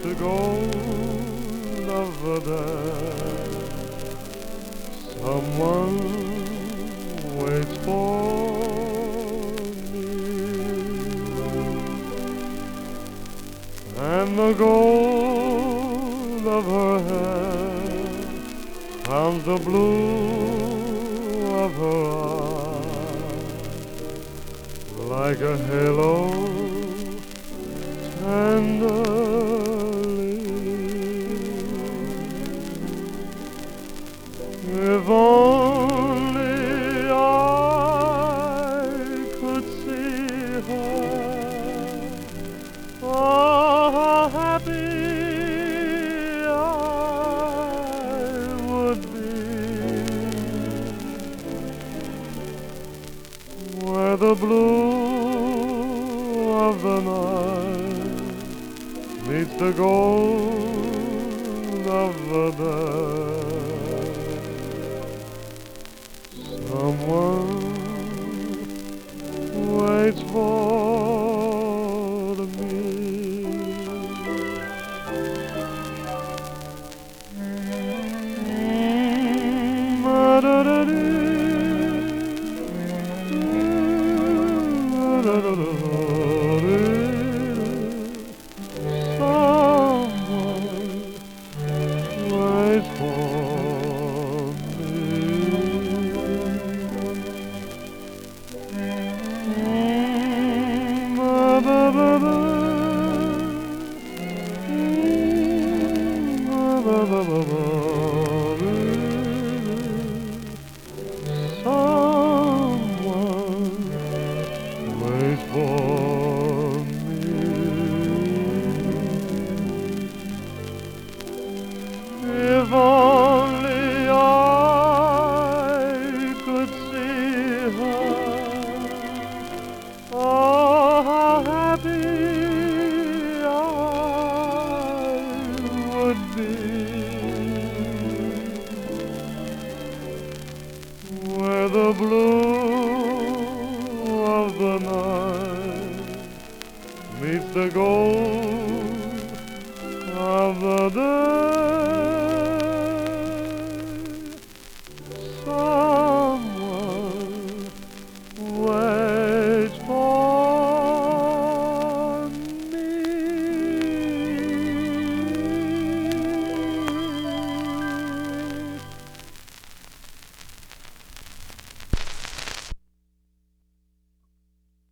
the gold of the day. Someone waits for me, and the gold of her hair found the blue of her eyes, like a halo tenderly. If only I could see her, oh, how happy I would be. Where the blue of the night meets the gold of the day. Someone waits for me. If only I could see her, oh, how happy I would be. Where the blue of the night meets the gold of the day.